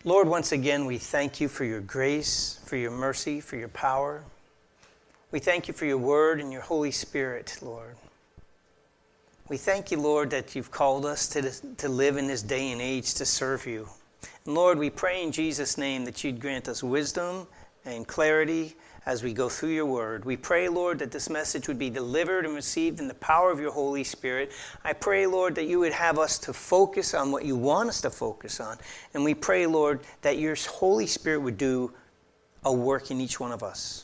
Lord, once again, we thank you for your grace, for your mercy, for your power. We thank you for your word and your Holy Spirit, Lord. We thank you, Lord, that you've called us to live in this day and age to serve you. And Lord, we pray in Jesus' name that you'd grant us wisdom and clarity as we go through your word. We pray, Lord, that this message would be delivered and received in the power of your Holy Spirit. I pray, Lord, that you would have us to focus on what you want us to focus on. And we pray, Lord, that your Holy Spirit would do a work in each one of us.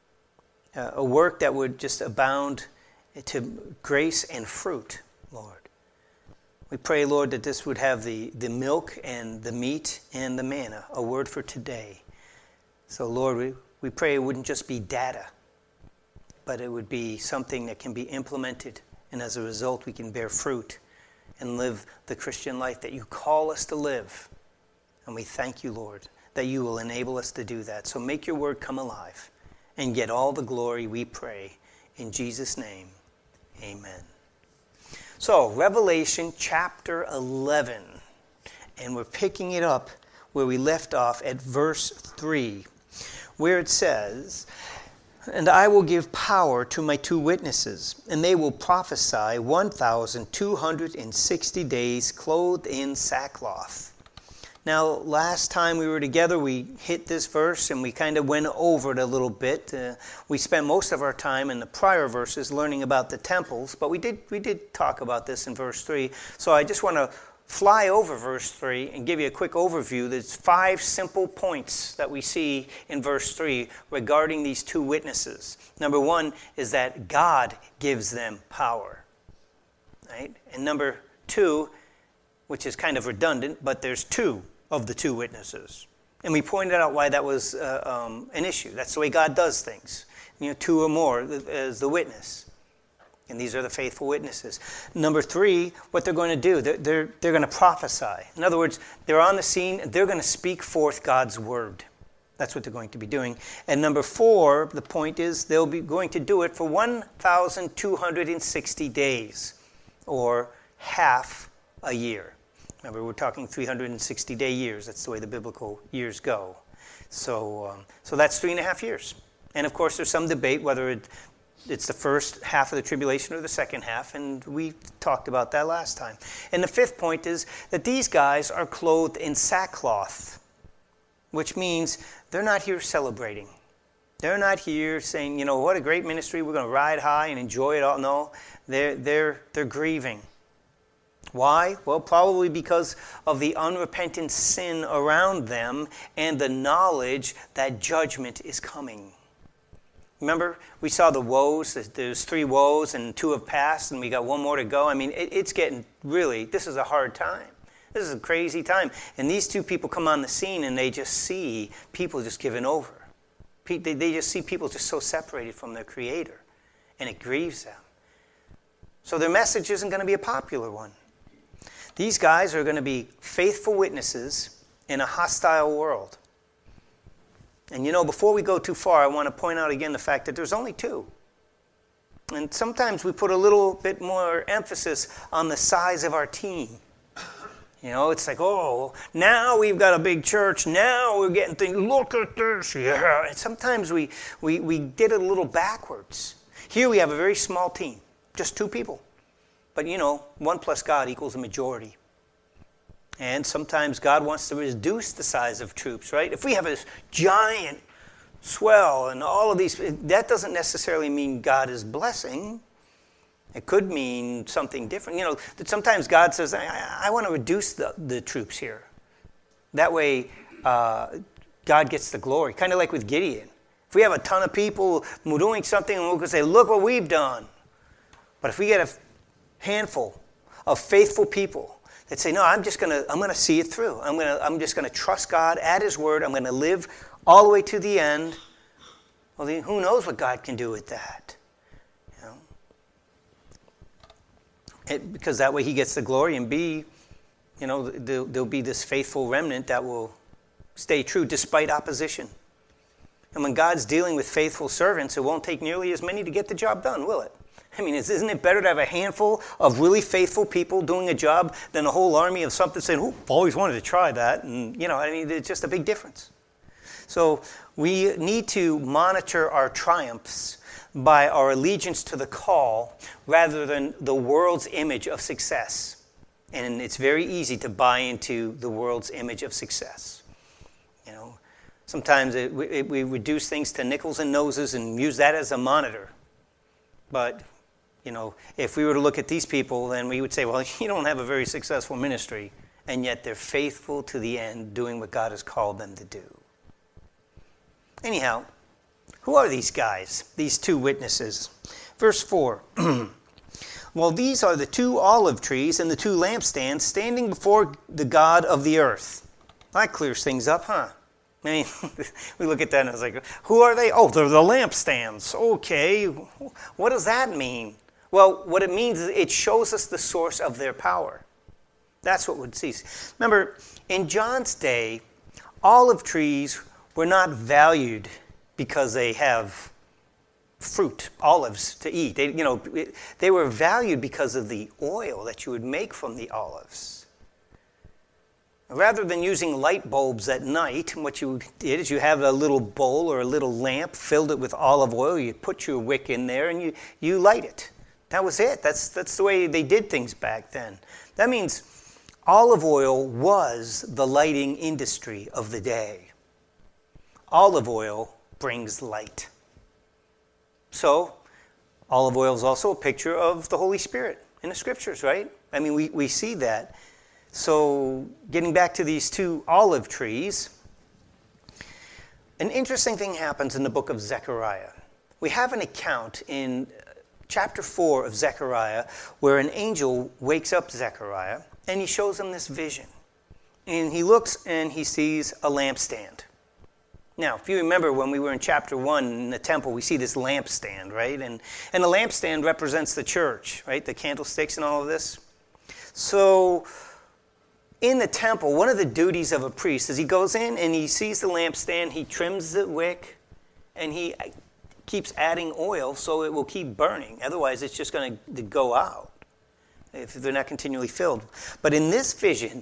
A work that would just abound to grace and fruit, Lord. We pray, Lord, that this would have the milk and the meat and the manna, a word for today. So, Lord, we pray it wouldn't just be data, but it would be something that can be implemented, and as a result we can bear fruit and live the Christian life that you call us to live. And we thank you, Lord, that you will enable us to do that. So make your word come alive and get all the glory, we pray. In Jesus' name, amen. So, Revelation chapter 11, and we're picking it up where we left off at verse 3. Where it says, "And I will give power to my 2 witnesses, and they will prophesy 1,260 days clothed in sackcloth." Now, last time we were together, we hit this verse and we kind of went over it a little bit. We spent most of our time in the prior verses learning about the temples, but we did talk about this in verse 3. So I just want to fly over verse 3 and give you a quick overview. There's 5 simple points that we see in verse 3 regarding these 2 witnesses. Number 1 is that God gives them power. Right? And number 2, which is kind of redundant, but there's 2 of the 2 witnesses. And we pointed out why that was an issue. That's the way God does things. 2 or more as the witness. And these are the faithful witnesses. Number 3, what they're going to do, they're going to prophesy. In other words, they're on the scene, they're going to speak forth God's word. That's what they're going to be doing. And number 4, the point is they'll be going to do it for 1,260 days, or half a year. Remember, we're talking 360-day years. That's the way the biblical years go. So that's 3.5 years. And of course, there's some debate whether it's the first half of the tribulation or the second half, and we talked about that last time. And the 5th point is that these guys are clothed in sackcloth, which means they're not here celebrating. They're not here saying, what a great ministry, we're going to ride high and enjoy it all. No, they're grieving. Why? Well, probably because of the unrepentant sin around them and the knowledge that judgment is coming. Remember, we saw the woes. There's 3 woes and 2 have passed, and we got 1 more to go. I mean, it's getting really, this is a hard time. This is a crazy time. And these 2 people come on the scene, and they just see people just giving over. They just see people just so separated from their Creator, and it grieves them. So their message isn't going to be a popular one. These guys are going to be faithful witnesses in a hostile world. And before we go too far, I want to point out again the fact that there's only 2. And sometimes we put a little bit more emphasis on the size of our team. It's like, oh, now we've got a big church. Now we're getting things. Look at this. Yeah. And sometimes we did it a little backwards. Here we have a very small team, just 2 people. But 1 plus God equals a majority. And sometimes God wants to reduce the size of troops, right? If we have this giant swell and all of these, that doesn't necessarily mean God is blessing. It could mean something different. That sometimes God says, I want to reduce the troops here. That way, God gets the glory. Kind of like with Gideon. If we have a ton of people doing something, and we can say, look what we've done. But if we get a handful of faithful people that say, no, I'm going to see it through. I'm just going to trust God at His word. I'm going to live all the way to the end. Well, then who knows what God can do with that? Because that way He gets the glory, and B, there'll be this faithful remnant that will stay true despite opposition. And when God's dealing with faithful servants, it won't take nearly as many to get the job done, will it? I mean, isn't it better to have a handful of really faithful people doing a job than a whole army of something saying, "Oh, I've always wanted to try that." And, I mean, it's just a big difference. So we need to monitor our triumphs by our allegiance to the call rather than the world's image of success. And it's very easy to buy into the world's image of success. Sometimes we reduce things to nickels and noses and use that as a monitor. But, if we were to look at these people, then we would say, well, you don't have a very successful ministry, and yet they're faithful to the end, doing what God has called them to do. Anyhow, who are these guys, these two witnesses? Verse 4. Well, these are the two olive trees and the two lampstands standing before the God of the earth. That clears things up, huh? I mean, we look at that and it's like, who are they? Oh, they're the lampstands. Okay, what does that mean? Well, what it means is it shows us the source of their power. That's what would cease. Remember, in John's day, olive trees were not valued because they have fruit, olives to eat. They were valued because of the oil that you would make from the olives. Rather than using light bulbs at night, what you did is you have a little bowl or a little lamp, filled it with olive oil, you put your wick in there, and you light it. That was it. That's the way they did things back then. That means olive oil was the lighting industry of the day. Olive oil brings light. So, olive oil is also a picture of the Holy Spirit in the Scriptures, right? I mean, we see that. So, getting back to these two olive trees, an interesting thing happens in the book of Zechariah. We have an account in chapter 4 of Zechariah where an angel wakes up Zechariah and he shows him this vision. And he looks and he sees a lampstand. Now, if you remember when we were in chapter 1 in the temple, we see this lampstand, right? And the lampstand represents the church, right? The candlesticks and all of this. So, in the temple, one of the duties of a priest is he goes in and he sees the lampstand, he trims the wick, and he keeps adding oil so it will keep burning. Otherwise, it's just going to go out if they're not continually filled. But in this vision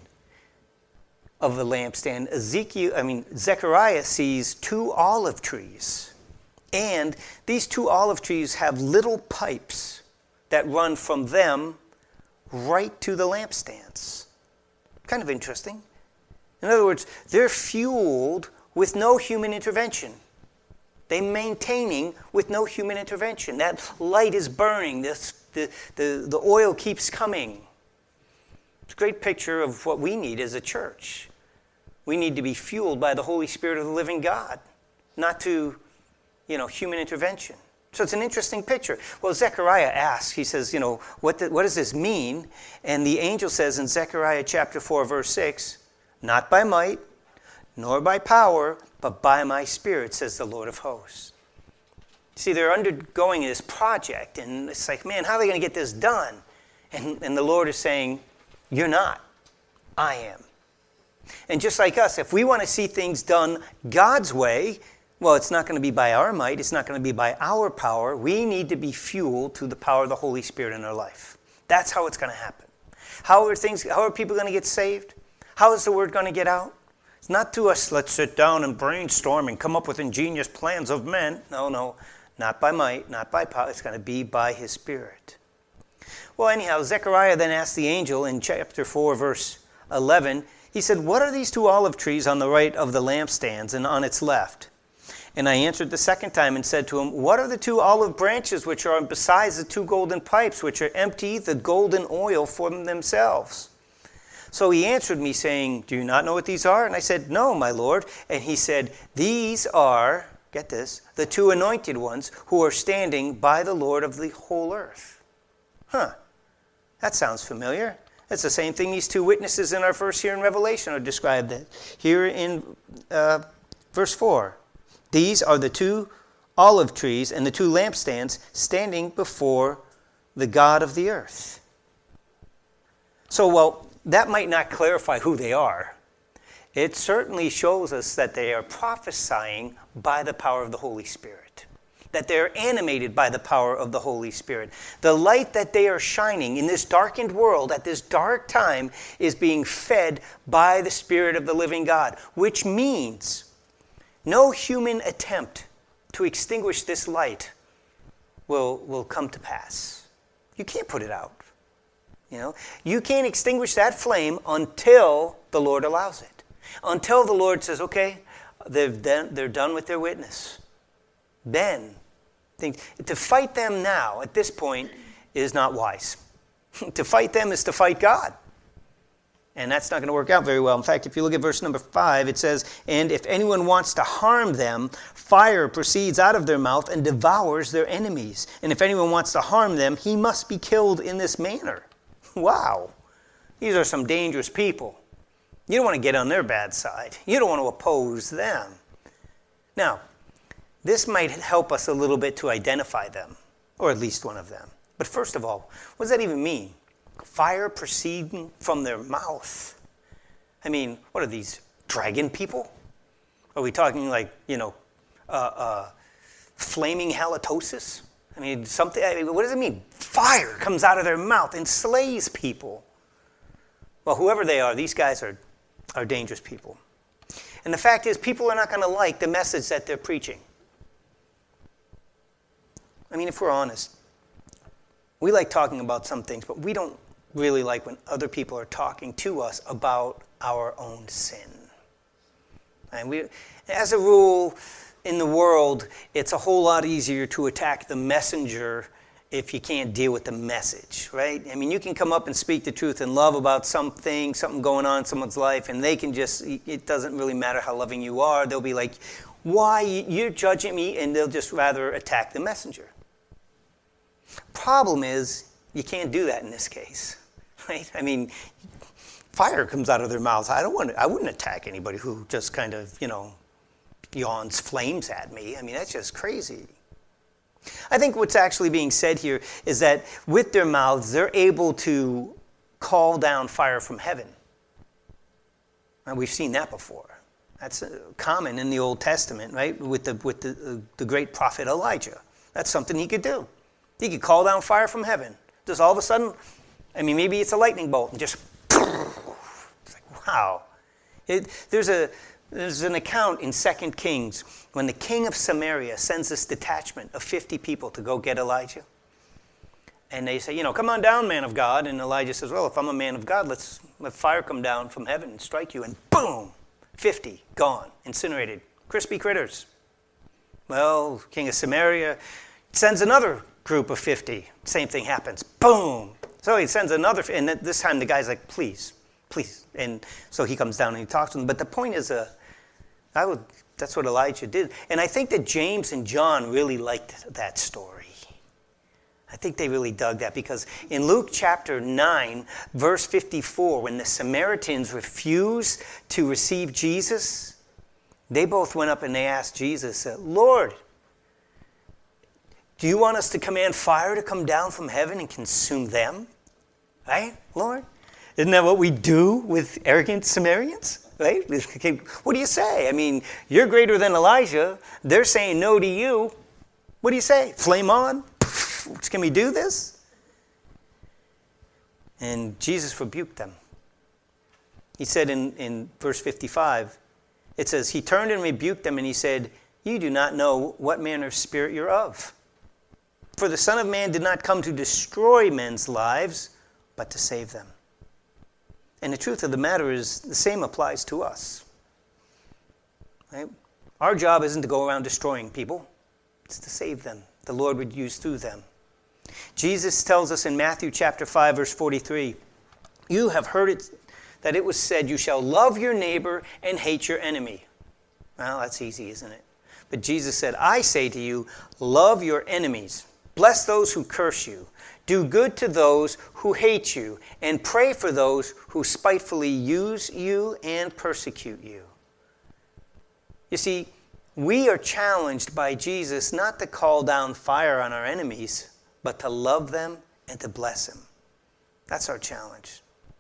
of the lampstand, Zechariah sees two olive trees. And these two olive trees have little pipes that run from them right to the lampstands. Kind of interesting. In other words, they're fueled with no human intervention. They're maintaining with no human intervention. That light is burning. The oil keeps coming. It's a great picture of what we need as a church. We need to be fueled by the Holy Spirit of the living God, not to, human intervention. So it's an interesting picture. Well, Zechariah asks, he says, what does this mean? And the angel says in Zechariah chapter 4, verse 6, not by might, nor by power, but by my Spirit, says the Lord of hosts. See, they're undergoing this project, and it's like, man, how are they going to get this done? And the Lord is saying, you're not. I am. And just like us, if we want to see things done God's way, well, it's not going to be by our might. It's not going to be by our power. We need to be fueled to the power of the Holy Spirit in our life. That's how it's going to happen. How are people going to get saved? How is the word going to get out? It's not to us, let's sit down and brainstorm and come up with ingenious plans of men. No, not by might, not by power. It's going to be by His Spirit. Well, anyhow, Zechariah then asked the angel in chapter 4, verse 11, he said, what are these two olive trees on the right of the lampstands and on its left? And I answered the second time and said to him, what are the two olive branches which are besides the two golden pipes, which are empty the golden oil for themselves? So he answered me, saying, do you not know what these are? And I said, no, my Lord. And he said, these are, get this, the two anointed ones who are standing by the Lord of the whole earth. That sounds familiar. It's the same thing these two witnesses in our verse here in Revelation are described here in verse 4. These are the two olive trees and the two lampstands standing before the God of the earth. So, well, that might not clarify who they are. It certainly shows us that they are prophesying by the power of the Holy Spirit. that they're animated by the power of the Holy Spirit. The light that they are shining in this darkened world at this dark time is being fed by the Spirit of the living God, which means no human attempt to extinguish this light will come to pass. You can't put it out. You can't extinguish that flame until the Lord allows it. Until the Lord says, okay, they're done with their witness. Then, to fight them now, at this point, is not wise. To fight them is to fight God. And that's not going to work out very well. In fact, if you look at verse number 5, it says, and if anyone wants to harm them, fire proceeds out of their mouth and devours their enemies. And if anyone wants to harm them, he must be killed in this manner. Wow. These are some dangerous people. You don't want to get on their bad side. You don't want to oppose them. Now, this might help us a little bit to identify them, or at least one of them. But first of all, what does that even mean? Fire proceeding from their mouth. I mean, what are these, dragon people? Are we talking like, flaming halitosis? I mean, what does it mean? Fire comes out of their mouth and slays people. Well, whoever they are, these guys are dangerous people. And the fact is, people are not going to like the message that they're preaching. I mean, if we're honest, we like talking about some things, but we don't really like when other people are talking to us about our own sin. And as a rule, in the world, it's a whole lot easier to attack the messenger if you can't deal with the message, right? I mean, you can come up and speak the truth in love about something going on in someone's life, and it doesn't really matter how loving you are. They'll be like, why, you're judging me, and they'll just rather attack the messenger. Problem is, you can't do that in this case, right? I mean, fire comes out of their mouths. I wouldn't attack anybody who just kind of, yawns flames at me. I mean, that's just crazy. I think what's actually being said here is that with their mouths, they're able to call down fire from heaven. And we've seen that before. That's common in the Old Testament, right? With the great prophet Elijah. That's something he could do. He could call down fire from heaven. Just all of a sudden, maybe it's a lightning bolt and just, it's like, wow. There's an account in 2 Kings when the king of Samaria sends this detachment of 50 people to go get Elijah. And they say, come on down, man of God. And Elijah says, well, if I'm a man of God, let fire come down from heaven and strike you. And boom, 50 gone, incinerated, crispy critters. Well, king of Samaria sends another group of 50. Same thing happens. Boom. So he sends another, and this time the guy's like, please. And so he comes down and he talks to them. But the point is, that's what Elijah did. And I think that James and John really liked that story. I think they really dug that because in Luke chapter 9, verse 54, when the Samaritans refused to receive Jesus, they both went up and they asked Jesus, Lord, do you want us to command fire to come down from heaven and consume them? Right, Lord? Isn't that what we do with arrogant Samaritans? Right? What do you say? I mean, you're greater than Elijah. They're saying no to you. What do you say? Flame on? Can we do this? And Jesus rebuked them. He said in verse 55, it says, he turned and rebuked them and he said, you do not know what manner of spirit you're of. For the Son of Man did not come to destroy men's lives, but to save them. And the truth of the matter is, the same applies to us. Right? Our job isn't to go around destroying people. It's to save them. The Lord would use through them. Jesus tells us in Matthew chapter 5, verse 43, you have heard it that it was said, you shall love your neighbor and hate your enemy. Well, that's easy, isn't it? But Jesus said, I say to you, love your enemies. Bless those who curse you. Do good to those who hate you, and pray for those who spitefully use you and persecute you. You see, we are challenged by Jesus not to call down fire on our enemies, but to love them and to bless them. That's our challenge.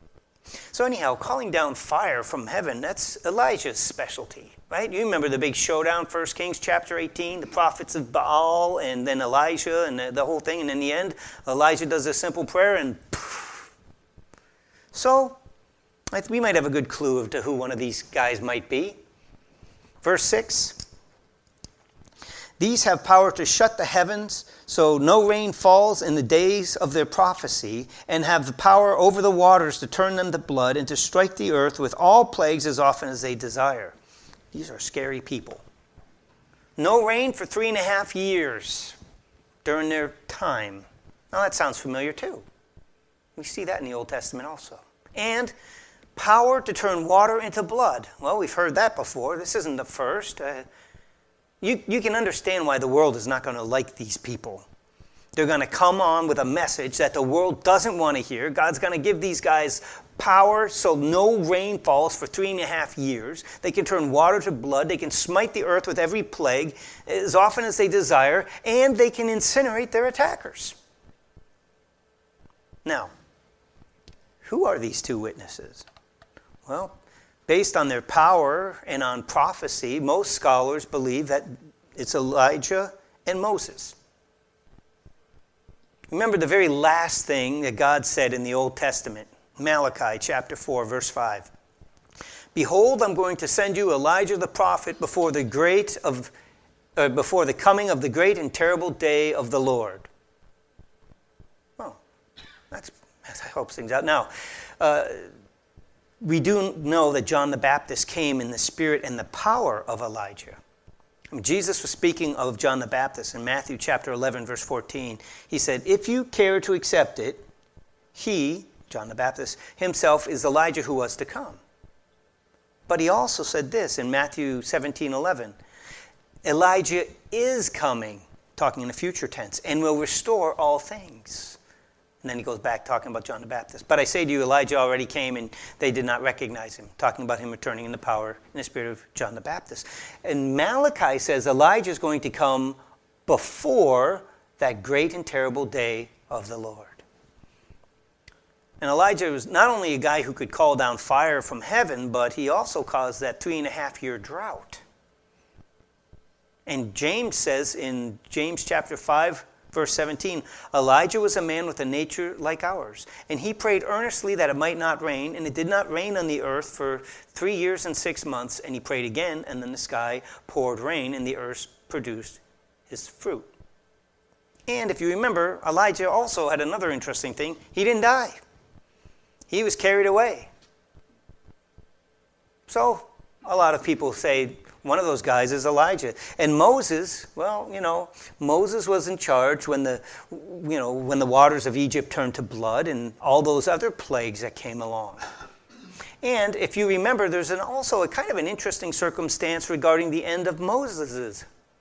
So anyhow, calling down fire from heaven, that's Elijah's specialty, right? You remember the big showdown, 1 Kings chapter 18, the prophets of Baal, and then Elijah, and the whole thing. And in the end, Elijah does a simple prayer, and poof. So we might have a good clue as to who one of these guys might be. Verse 6. These have power to shut the heavens so no rain falls in the days of their prophecy, and have the power over the waters to turn them to blood and to strike the earth with all plagues as often as they desire. These are scary people. No rain for 3.5 years during their time. Now that sounds familiar too. We see that in the Old Testament also. And power to turn water into blood. Well, we've heard that before. This isn't the first. You can understand why the world is not going to like these people. They're going to come on with a message that the world doesn't want to hear. God's going to give these guys power so no rain falls for 3.5 years. They can turn water to blood. They can smite the earth with every plague as often as they desire. And they can incinerate their attackers. Now, who are these two witnesses? Well, based on their power and on prophecy, most scholars believe that it's Elijah and Moses. Remember the very last thing that God said in the Old Testament, Malachi chapter 4, verse 5. Behold, I'm going to send you Elijah the prophet before the coming of the great and terrible day of the Lord. Well, that helps things out. Now, we do know that John the Baptist came in the spirit and the power of Elijah. Jesus was speaking of John the Baptist in Matthew chapter 11, verse 14. He said, if you care to accept it, he, John the Baptist, himself is Elijah who was to come. But he also said this in Matthew 17:11. Elijah is coming, talking in the future tense, and will restore all things. And then he goes back talking about John the Baptist. But I say to you, Elijah already came and they did not recognize him, talking about him returning in the power and the spirit of John the Baptist. And Malachi says Elijah is going to come before that great and terrible day of the Lord. And Elijah was not only a guy who could call down fire from heaven, but he also caused that 3.5-year drought. And James says in James chapter 5, verse 17, Elijah was a man with a nature like ours, and he prayed earnestly that it might not rain, and it did not rain on the earth for 3 years and 6 months, and he prayed again, and then the sky poured rain, and the earth produced his fruit. And if you remember, Elijah also had another interesting thing. He didn't die. He was carried away. So a lot of people say, one of those guys is Elijah. And Moses, well, Moses was in charge when the waters of Egypt turned to blood and all those other plagues that came along. And if you remember, there's also a kind of an interesting circumstance regarding the end of Moses's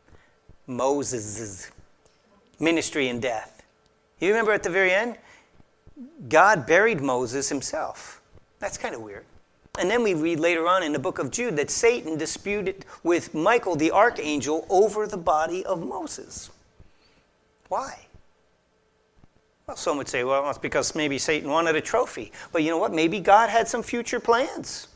ministry and death. You remember at the very end? God buried Moses himself. That's kind of weird. And then we read later on in the book of Jude that Satan disputed with Michael the archangel over the body of Moses. Why? Well, some would say, well, it's because maybe Satan wanted a trophy. But you know what? Maybe God had some future plans.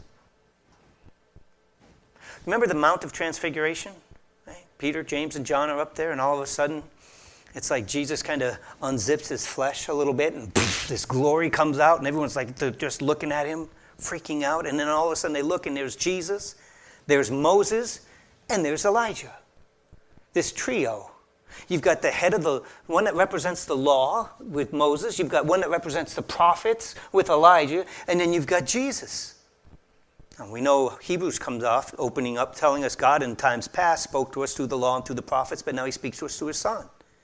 Remember the Mount of Transfiguration? Right? Peter, James, and John are up there, and all of a sudden, it's like Jesus kind of unzips his flesh a little bit, and this glory comes out, and everyone's like just looking at him, freaking out. And then all of a sudden they look, and there's Jesus, there's Moses, and there's Elijah. This trio. You've got the head of the one that represents the law with Moses. You've got one that represents the prophets with Elijah. And then you've got Jesus. And we know Hebrews comes off, opening up, telling us God in times past spoke to us through the law and through the prophets, but now he speaks to us through his Son.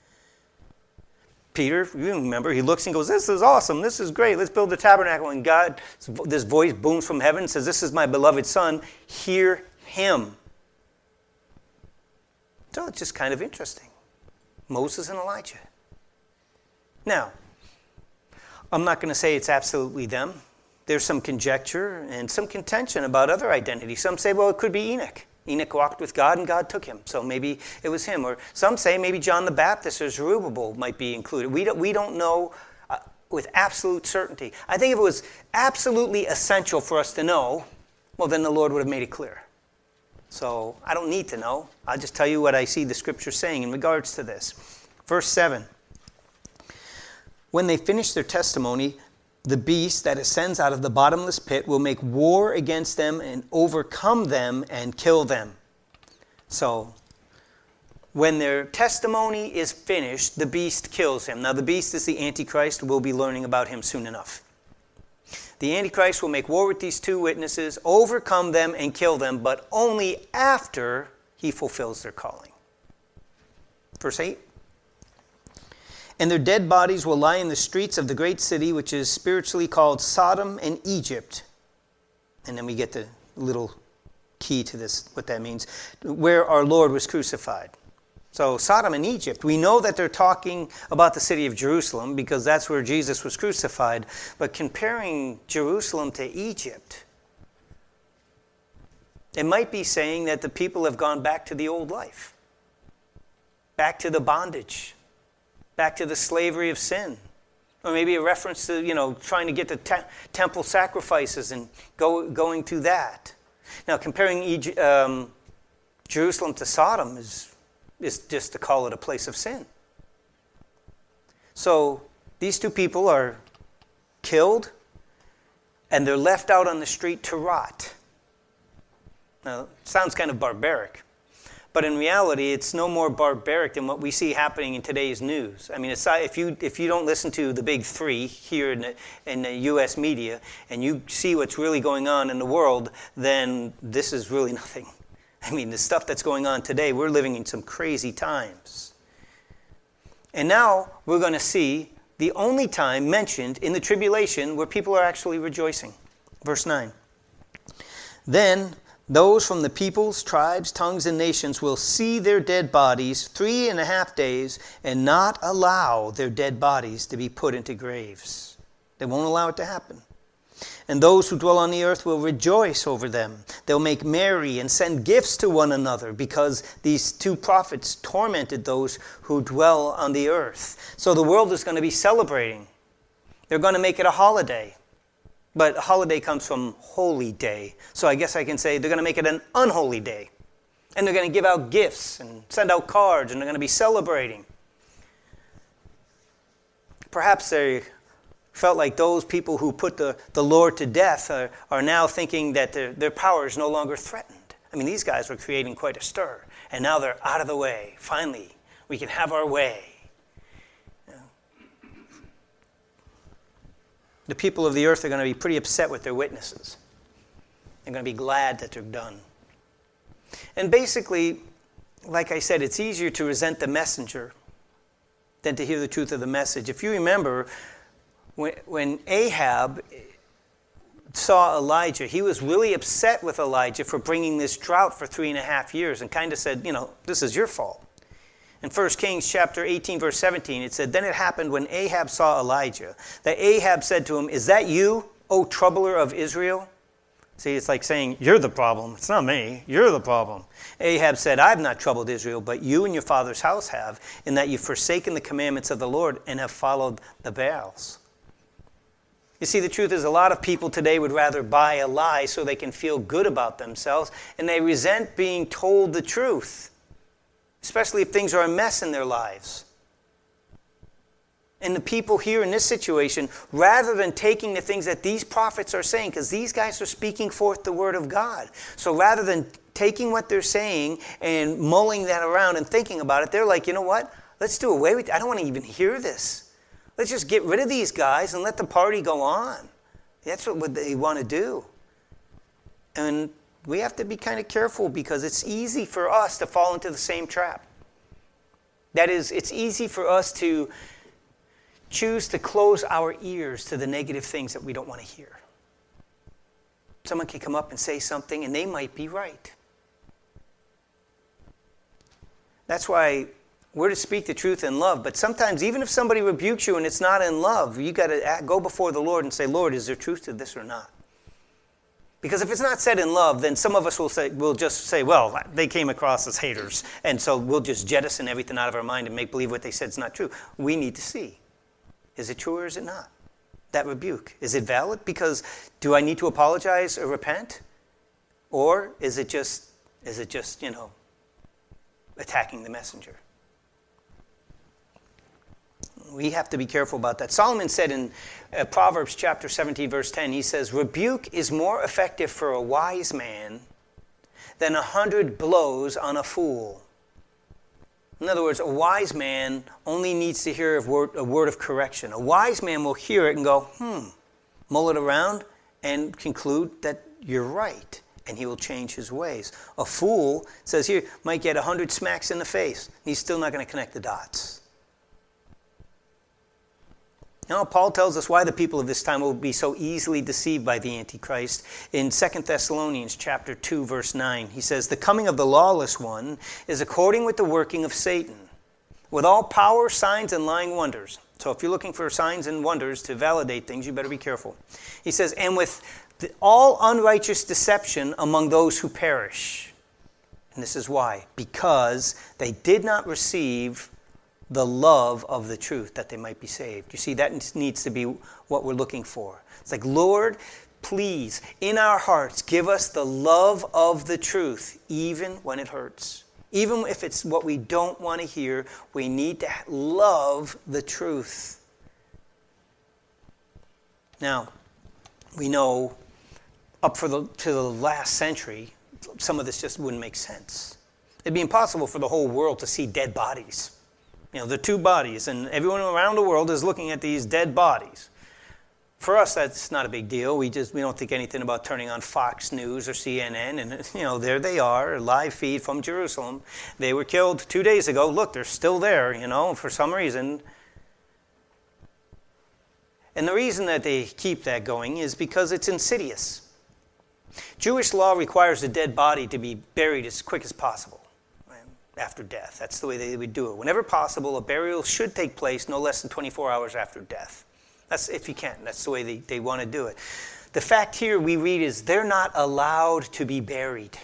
Peter, you remember, he looks and goes, this is awesome, this is great, let's build the tabernacle. And God, this voice booms from heaven and says, this is my beloved Son, hear him. So it's just kind of interesting. Moses and Elijah. Now, I'm not going to say it's absolutely them. There's some conjecture and some contention about other identities. Some say, well, it could be Enoch. Enoch walked with God and God took him. So maybe it was him. Or some say maybe John the Baptist or Zerubbabel might be included. We don't know. with absolute certainty. I think if it was absolutely essential for us to know, well, then the Lord would have made it clear. So I don't need to know. I'll just tell you what I see the Scripture saying in regards to this. Verse 7. When they finish their testimony, the beast that ascends out of the bottomless pit will make war against them and overcome them and kill them. So, when their testimony is finished, the beast kills him. Now, the beast is the Antichrist. We'll be learning about him soon enough. The Antichrist will make war with these two witnesses, overcome them, and kill them, but only after he fulfills their calling. Verse 8. And their dead bodies will lie in the streets of the great city, which is spiritually called Sodom and Egypt. And then we get the little key to this, what that means, where our Lord was crucified. So Sodom and Egypt, we know that they're talking about the city of Jerusalem because that's where Jesus was crucified. But comparing Jerusalem to Egypt, it might be saying that the people have gone back to the old life, back to the bondage, back to the slavery of sin. Or maybe a reference to, trying to get the temple sacrifices and going through that. Now, comparing Jerusalem to Sodom is just to call it a place of sin. So these two people are killed, and they're left out on the street to rot. Now, it sounds kind of barbaric, but in reality, it's no more barbaric than what we see happening in today's news. I mean, if you don't listen to the big three here in the U.S. media, and you see what's really going on in the world, then this is really nothing. I mean, the stuff that's going on today, we're living in some crazy times. And now we're going to see the only time mentioned in the tribulation where people are actually rejoicing. Verse 9. Then those from the peoples, tribes, tongues, and nations will see their dead bodies 3.5 days and not allow their dead bodies to be put into graves. They won't allow it to happen. And those who dwell on the earth will rejoice over them. They'll make merry and send gifts to one another because these two prophets tormented those who dwell on the earth. So the world is going to be celebrating. They're going to make it a holiday. But a holiday comes from holy day. So I guess I can say they're going to make it an unholy day. And they're going to give out gifts and send out cards, and they're going to be celebrating. Perhaps they felt like those people who put the Lord to death are now thinking that their power is no longer threatened. I mean, these guys were creating quite a stir, and now they're out of the way. Finally, we can have our way. The people of the earth are going to be pretty upset with their witnesses. They're going to be glad that they're done. And basically, like I said, it's easier to resent the messenger than to hear the truth of the message. If you remember, when Ahab saw Elijah, he was really upset with Elijah for bringing this drought for 3.5 years and kind of said, this is your fault. In 1 Kings chapter 18, verse 17, it said, Then it happened when Ahab saw Elijah, that Ahab said to him, Is that you, O troubler of Israel? See, it's like saying, you're the problem. It's not me. You're the problem. Ahab said, I've not troubled Israel, but you and your father's house have, in that you've forsaken the commandments of the Lord and have followed the Baals. You see, the truth is a lot of people today would rather buy a lie so they can feel good about themselves, and they resent being told the truth, especially if things are a mess in their lives. And the people here in this situation, rather than taking the things that these prophets are saying, because these guys are speaking forth the word of God. So rather than taking what they're saying and mulling that around and thinking about it, they're like, you know what? Let's do away with it. I don't want to even hear this. Let's just get rid of these guys and let the party go on. That's what they want to do. And we have to be kind of careful because it's easy for us to fall into the same trap. That is, it's easy for us to choose to close our ears to the negative things that we don't want to hear. Someone can come up and say something and they might be right. That's why we're to speak the truth in love. But sometimes, even if somebody rebukes you and it's not in love, you got to go before the Lord and say, Lord, is there truth to this or not? Because if it's not said in love, then some of us will just say, well, they came across as haters. And so we'll just jettison everything out of our mind and make believe what they said is not true. We need to see. Is it true or is it not? that rebuke? Is it valid? Because do I need to apologize or repent? Or is it just attacking the messenger? We have to be careful about that. Solomon said in Proverbs chapter 17, verse 10, he says, rebuke is more effective for a wise man than 100 blows on a fool. In other words, a wise man only needs to hear a word of correction. A wise man will hear it and go, mull it around and conclude that you're right, and he will change his ways. A fool, says here, might get 100 smacks in the face. He's still not going to connect the dots. Now, Paul tells us why the people of this time will be so easily deceived by the Antichrist. In 2 Thessalonians chapter 2, verse 9, he says, the coming of the lawless one is according with the working of Satan, with all power, signs, and lying wonders. So if you're looking for signs and wonders to validate things, you better be careful. He says, and with all unrighteous deception among those who perish. And this is why. Because they did not receive the love of the truth, that they might be saved. You see, that needs to be what we're looking for. It's like, Lord, please, in our hearts, give us the love of the truth, even when it hurts. Even if it's what we don't want to hear, we need to love the truth. Now, we know up to the last century, some of this just wouldn't make sense. It'd be impossible for the whole world to see dead bodies. The two bodies, and everyone around the world is looking at these dead bodies. For us, that's not a big deal. We don't think anything about turning on Fox News or CNN, and there they are, a live feed from Jerusalem. They were killed 2 days ago. Look, they're still there, for some reason. And the reason that they keep that going is because it's insidious. Jewish law requires a dead body to be buried as quick as possible. After death. That's the way they would do it. Whenever possible, a burial should take place no less than 24 hours after death. That's if you can. That's the way they want to do it. The fact here we read is they're not allowed to be buried.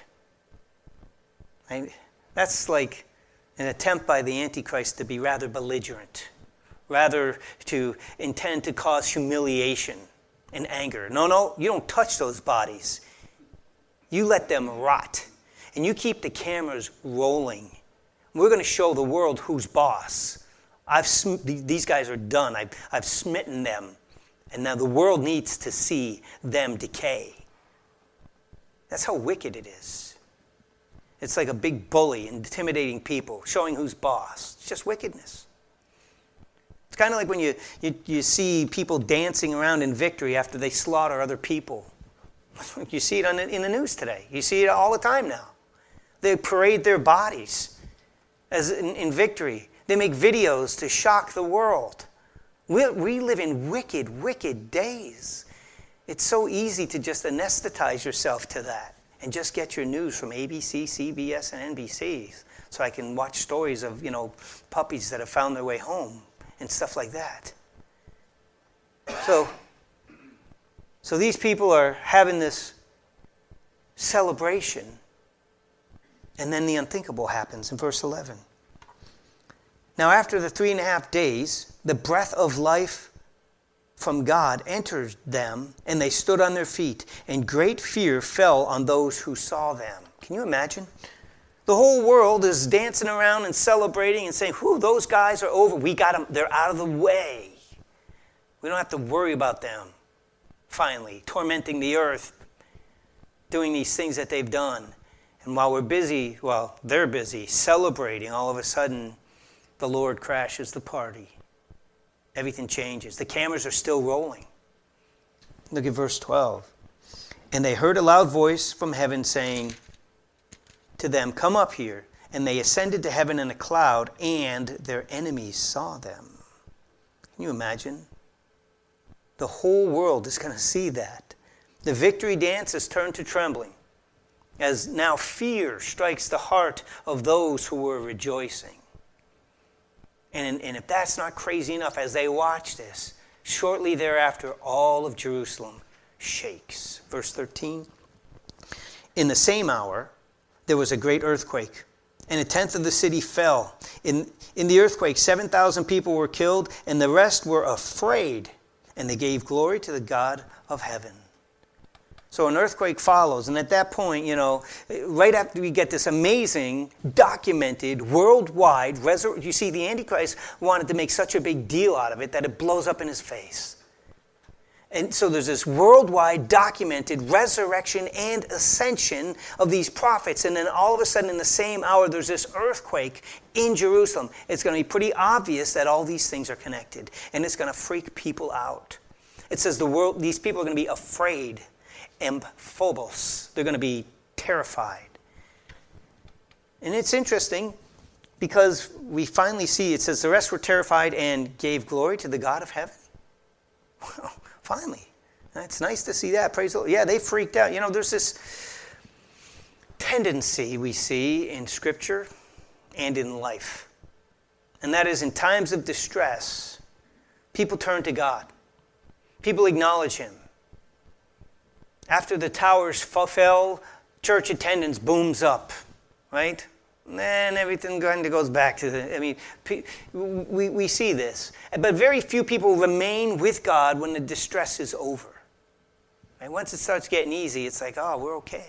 Right? That's like an attempt by the Antichrist to be rather belligerent, rather to intend to cause humiliation and anger. No, you don't touch those bodies. You let them rot. And you keep the cameras rolling. We're going to show the world who's boss. These guys are done. I've smitten them. And now the world needs to see them decay. That's how wicked it is. It's like a big bully intimidating people, showing who's boss. It's just wickedness. It's kind of like when you see people dancing around in victory after they slaughter other people. You see it in the news today. You see it all the time now. They parade their bodies as in victory. They make videos to shock the world. We live in wicked, wicked days. It's so easy to just anesthetize yourself to that and just get your news from ABC, CBS, and NBC. So I can watch stories of, puppies that have found their way home and stuff like that. So these people are having this celebration. And then the unthinkable happens in verse 11. Now after the 3.5 days, the breath of life from God entered them, and they stood on their feet, and great fear fell on those who saw them. Can you imagine? The whole world is dancing around and celebrating and saying, those guys are over. We got them. They're out of the way. We don't have to worry about them. Finally, tormenting the earth, doing these things that they've done. And while they're busy celebrating, all of a sudden, the Lord crashes the party. Everything changes. The cameras are still rolling. Look at verse 12. And they heard a loud voice from heaven saying to them, come up here. And they ascended to heaven in a cloud, and their enemies saw them. Can you imagine? The whole world is going to see that. The victory dance has turned to trembling, as now fear strikes the heart of those who were rejoicing. And if that's not crazy enough, as they watch this, shortly thereafter, all of Jerusalem shakes. Verse 13. In the same hour, there was a great earthquake, and 1/10 of the city fell. In the earthquake, 7,000 people were killed, and the rest were afraid and they gave glory to the God of heaven. So an earthquake follows, and at that point, right after we get this amazing, documented, worldwide resurrection, you see, the Antichrist wanted to make such a big deal out of it that it blows up in his face. And so there's this worldwide, documented resurrection and ascension of these prophets, and then all of a sudden in the same hour, there's this earthquake in Jerusalem. It's going to be pretty obvious that all these things are connected, and it's going to freak people out. It says these people are going to be afraid. Phobos. They're going to be terrified. And it's interesting because we finally see, it says the rest were terrified and gave glory to the God of heaven. Well, finally. It's nice to see that. Praise the Lord. Yeah, they freaked out. There's this tendency we see in Scripture and in life. And that is in times of distress, people turn to God. People acknowledge Him. After the towers fell, church attendance booms up, right? Then everything kind of goes back to we see this. But very few people remain with God when the distress is over. Right? Once it starts getting easy, it's like, oh, we're okay.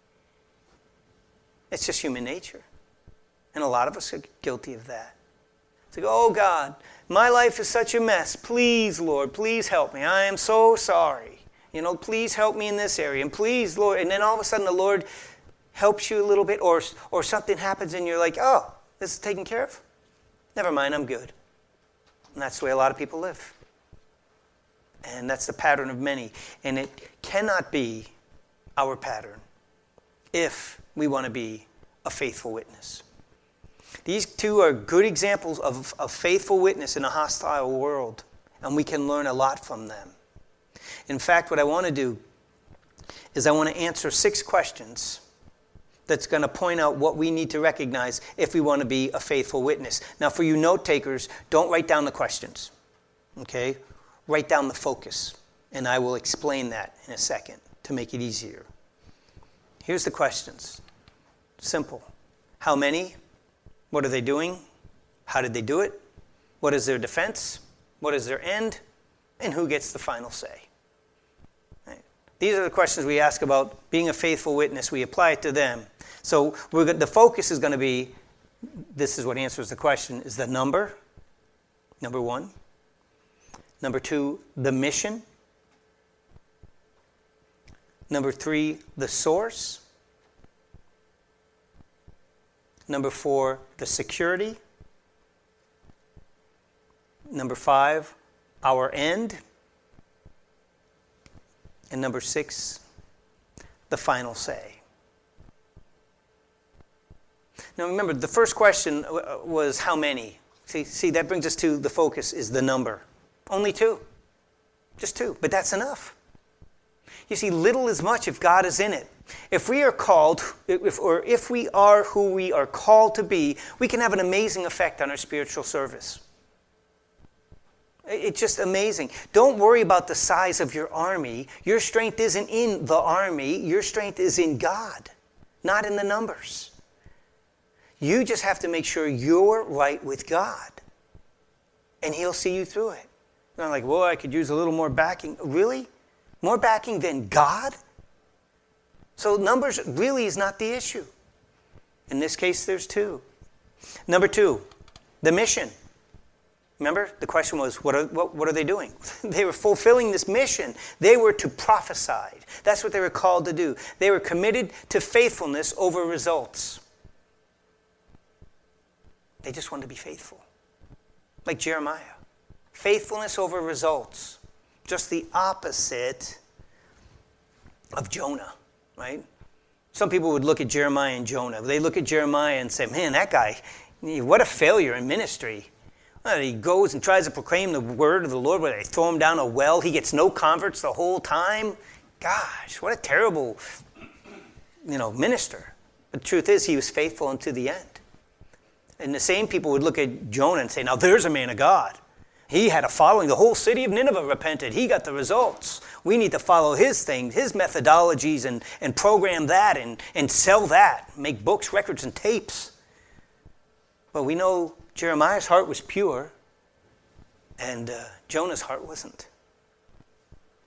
It's just human nature. And a lot of us are guilty of that. It's like, oh, God, my life is such a mess. Please, Lord, please help me. I am so sorry. Please help me in this area. And please, Lord. And then all of a sudden the Lord helps you a little bit, or something happens and you're like, oh, this is taken care of? Never mind, I'm good. And that's the way a lot of people live. And that's the pattern of many. And it cannot be our pattern if we want to be a faithful witness. These two are good examples of a faithful witness in a hostile world, and we can learn a lot from them. In fact, what I want to do is I want to answer 6 questions that's going to point out what we need to recognize if we want to be a faithful witness. Now, for you note takers, don't write down the questions, okay? Write down the focus, and I will explain that in a second to make it easier. Here's the questions. Simple. How many? What are they doing? How did they do it? What is their defense? What is their end? And who gets the final say? Right. These are the questions we ask about being a faithful witness. We apply it to them. So the focus is going to be, this is what answers the question, is the number 1. Number 2, the mission. Number 3, the source. Number 4, the security. Number 5, our end. And number 6, the final say. Now remember, the first question was how many? See, that brings us to the focus is the number. Only 2. Just 2, but that's enough. You see, little is much if God is in it. If we are called, if we are who we are called to be, we can have an amazing effect on our spiritual service. It's just amazing. Don't worry about the size of your army. Your strength isn't in the army. Your strength is in God, not in the numbers. You just have to make sure you're right with God, and He'll see you through it. You're not like, well, I could use a little more backing. Really? More backing than God? So numbers really is not the issue. In this case, there's 2. Number 2, the mission. Remember, the question was, what are they doing? They were fulfilling this mission. They were to prophesy. That's what they were called to do. They were committed to faithfulness over results. They just wanted to be faithful. Like Jeremiah. Faithfulness over results. Just the opposite of Jonah, right? Some people would look at Jeremiah and Jonah. They look at Jeremiah and say, man, that guy, what a failure in ministry. Well, he goes and tries to proclaim the word of the Lord, where they throw him down a well. He gets no converts the whole time. Gosh, what a terrible, minister. But the truth is, he was faithful unto the end. And the same people would look at Jonah and say, now there's a man of God. He had a following. The whole city of Nineveh repented. He got the results. We need to follow his things, his methodologies, and program that and sell that. Make books, records, and tapes. But we know Jeremiah's heart was pure, and Jonah's heart wasn't.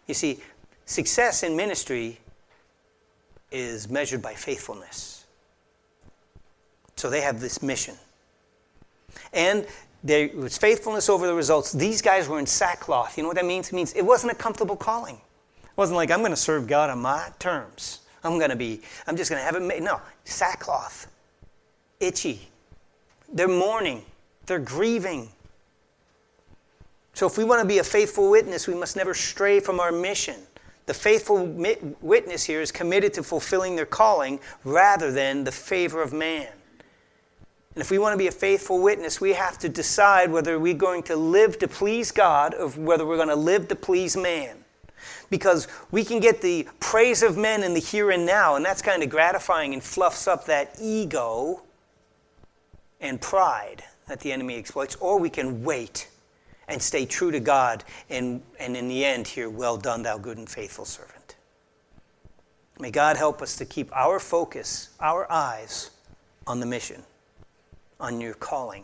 You see, success in ministry is measured by faithfulness. So they have this mission. And there was faithfulness over the results. These guys were in sackcloth. You know what that means? It means it wasn't a comfortable calling. It wasn't like, I'm going to serve God on my terms. I'm just going to have it made. No, sackcloth. Itchy. They're mourning. They're grieving. So if we want to be a faithful witness, we must never stray from our mission. The faithful witness here is committed to fulfilling their calling rather than the favor of man. And if we want to be a faithful witness, we have to decide whether we're going to live to please God or whether we're going to live to please man. Because we can get the praise of men in the here and now, and that's kind of gratifying and fluffs up that ego and pride that the enemy exploits. Or we can wait and stay true to God and in the end hear, well done, thou good and faithful servant. May God help us to keep our focus, our eyes on the mission, on your calling.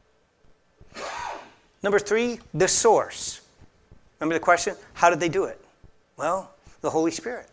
Number 3, the source. Remember the question? How did they do it? Well, the Holy Spirit.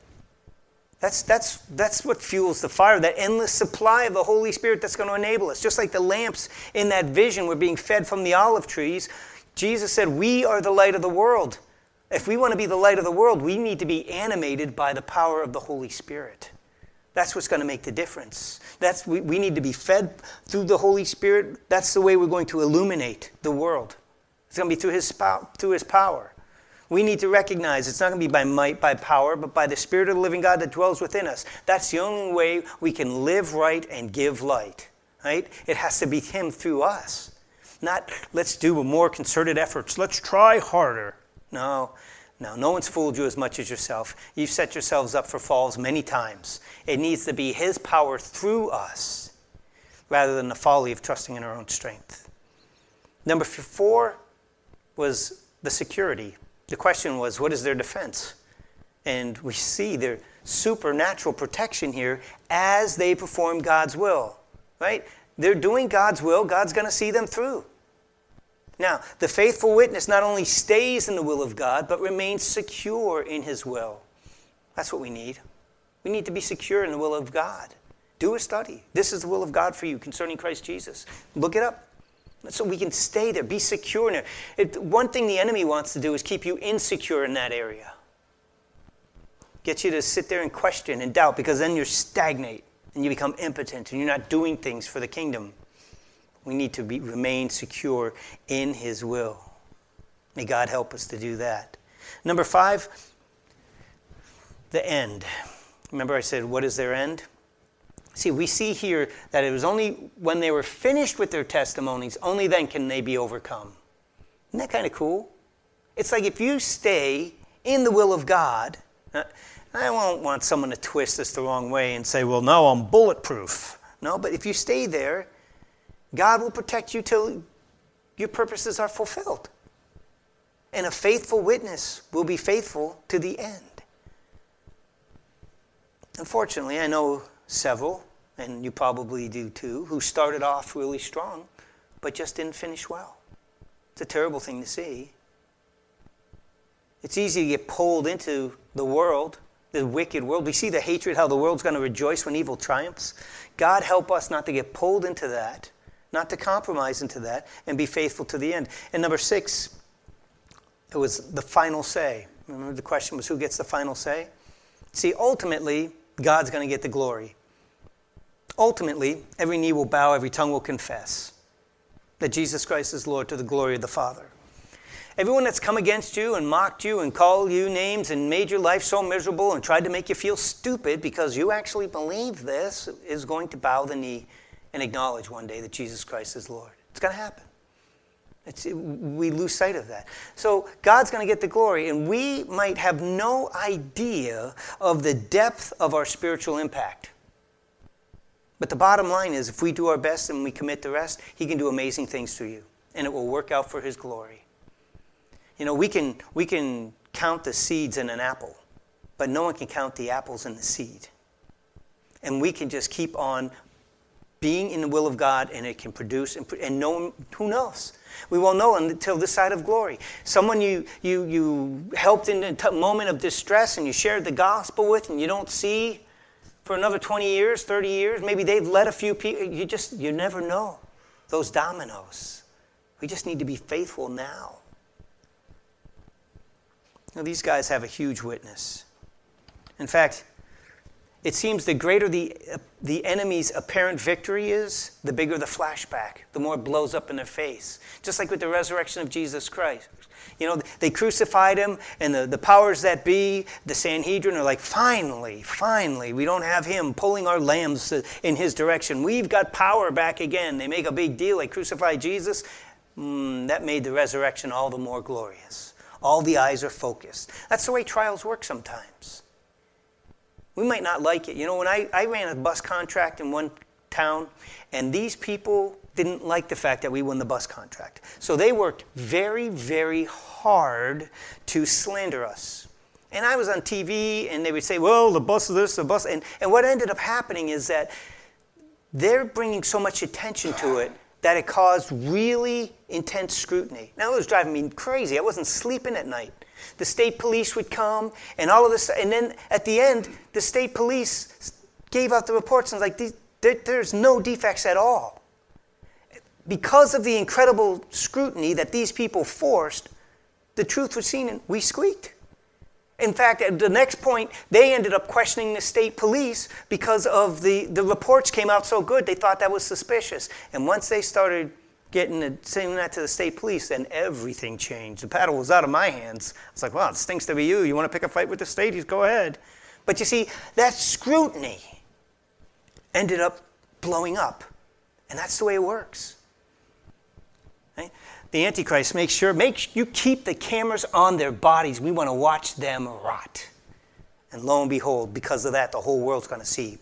That's what fuels the fire, that endless supply of the Holy Spirit that's going to enable us. Just like the lamps in that vision were being fed from the olive trees, Jesus said, we are the light of the world. If we want to be the light of the world, we need to be animated by the power of the Holy Spirit. That's what's going to make the difference. We need to be fed through the Holy Spirit. That's the way we're going to illuminate the world. It's going to be through His power. We need to recognize it's not going to be by might, by power, but by the Spirit of the living God that dwells within us. That's the only way we can live right and give light. Right? It has to be Him through us. Not, let's do a more concerted efforts. Let's try harder. No one's fooled you as much as yourself. You've set yourselves up for falls many times. It needs to be His power through us rather than the folly of trusting in our own strength. Number 4 was the security. The question was, what is their defense? And we see their supernatural protection here as they perform God's will. Right? They're doing God's will. God's going to see them through. Now, the faithful witness not only stays in the will of God, but remains secure in His will. That's what we need. We need to be secure in the will of God. Do a study. This is the will of God for you concerning Christ Jesus. Look it up. So we can stay there, be secure in it. One thing the enemy wants to do is keep you insecure in that area. Get you to sit there and question and doubt, because then you stagnate and you become impotent and you're not doing things for the kingdom. We need to remain secure in His will. May God help us to do that. Number 5, the end. Remember I said, what is their end? See, we see here that it was only when they were finished with their testimonies, only then can they be overcome. Isn't that kind of cool? It's like if you stay in the will of God, I won't want someone to twist this the wrong way and say, well, no, I'm bulletproof. No, but if you stay there, God will protect you till your purposes are fulfilled. And a faithful witness will be faithful to the end. Unfortunately, I know several, and you probably do too, who started off really strong, but just didn't finish well. It's a terrible thing to see. It's easy to get pulled into the world, the wicked world. We see the hatred, how the world's going to rejoice when evil triumphs. God help us not to get pulled into that, not to compromise into that, and be faithful to the end. And number 6, it was the final say. Remember the question was, who gets the final say? See, ultimately, God's going to get the glory. Ultimately, every knee will bow, every tongue will confess that Jesus Christ is Lord, to the glory of the Father. Everyone that's come against you and mocked you and called you names and made your life so miserable and tried to make you feel stupid because you actually believe this is going to bow the knee and acknowledge one day that Jesus Christ is Lord. It's going to happen. We lose sight of that. So God's going to get the glory, and we might have no idea of the depth of our spiritual impact. But the bottom line is, if we do our best and we commit the rest, He can do amazing things through you, and it will work out for His glory. You know, we can count the seeds in an apple, but no one can count the apples in the seed. And we can just keep on being in the will of God, and it can produce, and no, who knows? We won't know until this side of glory. Someone you helped in a moment of distress and you shared the gospel with and you don't see for another 20 years, 30 years. Maybe they've led a few people. You never know. Those dominoes. We just need to be faithful now. Now, these guys have a huge witness. In fact, it seems the greater the enemy's apparent victory is, the bigger the flashback, the more it blows up in their face. Just like with the resurrection of Jesus Christ. You know, they crucified him, and the powers that be, the Sanhedrin, are like, finally, we don't have him pulling our lambs in his direction. We've got power back again. They make a big deal. They crucify Jesus. That made the resurrection all the more glorious. All the eyes are focused. That's the way trials work sometimes. We might not like it. You know, when I ran a bus contract in one town, and these people didn't like the fact that we won the bus contract. So they worked very, very hard to slander us. And I was on TV, and they would say, well, the bus is this, the bus. And what ended up happening is that they're bringing so much attention to it that it caused really intense scrutiny. Now, it was driving me crazy. I wasn't sleeping at night. The state police would come, and all of this, and then at the end, the state police gave out the reports and was like, there's no defects at all. Because of the incredible scrutiny that these people forced, the truth was seen, and we squeaked. In fact, at the next point, they ended up questioning the state police because of the reports came out so good, they thought that was suspicious. And once they started saying that to the state police, then everything changed. The paddle was out of my hands. I was like, wow, it stinks to be you. You want to pick a fight with the state? You go ahead. But you see, that scrutiny ended up blowing up. And that's the way it works. Right? The Antichrist makes you keep the cameras on their bodies. We want to watch them rot. And lo and behold, because of that, the whole world's going to see.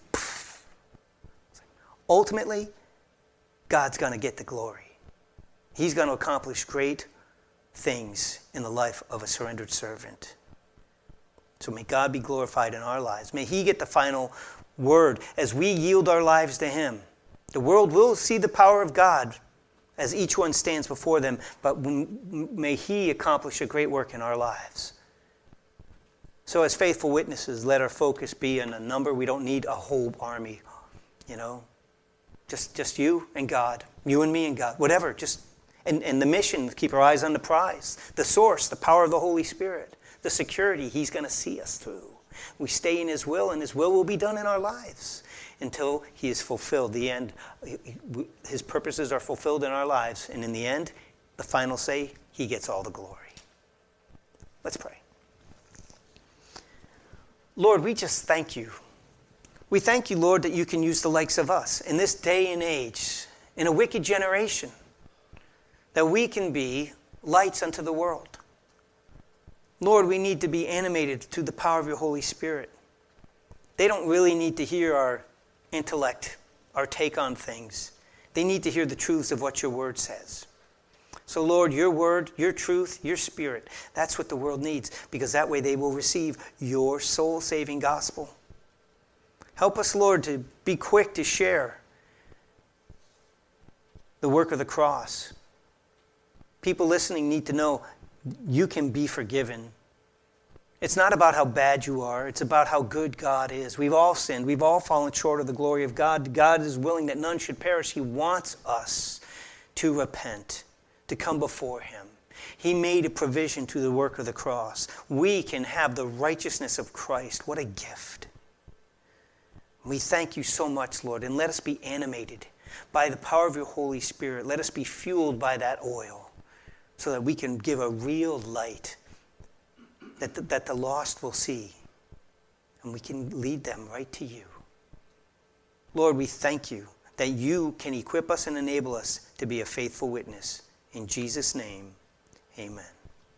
Ultimately, God's going to get the glory. He's going to accomplish great things in the life of a surrendered servant. So may God be glorified in our lives. May He get the final word as we yield our lives to Him. The world will see the power of God as each one stands before them, but may He accomplish a great work in our lives. So as faithful witnesses, let our focus be on a number. We don't need a whole army, you know. Just you and God. You and me and God. Whatever. And the mission, keep our eyes on the prize. The source, the power of the Holy Spirit. The security, He's going to see us through. We stay in His will, and His will be done in our lives until He is fulfilled. The end, His purposes are fulfilled in our lives. And in the end, the final say, He gets all the glory. Let's pray. Lord, we just thank You. We thank You, Lord, that You can use the likes of us in this day and age, in a wicked generation, that we can be lights unto the world. Lord, we need to be animated to the power of Your Holy Spirit. They don't really need to hear our intellect, our take on things. They need to hear the truths of what Your word says. So Lord, Your word, Your truth, Your Spirit, that's what the world needs, because that way they will receive Your soul-saving gospel. Help us, Lord, to be quick to share the work of the cross. People listening need to know you can be forgiven. It's not about how bad you are. It's about how good God is. We've all sinned. We've all fallen short of the glory of God. God is willing that none should perish. He wants us to repent, to come before Him. He made a provision through the work of the cross. We can have the righteousness of Christ. What a gift. We thank You so much, Lord, and let us be animated by the power of Your Holy Spirit. Let us be fueled by that oil so that we can give a real light that the lost will see, and we can lead them right to You. Lord, we thank You that You can equip us and enable us to be a faithful witness. In Jesus' name, amen.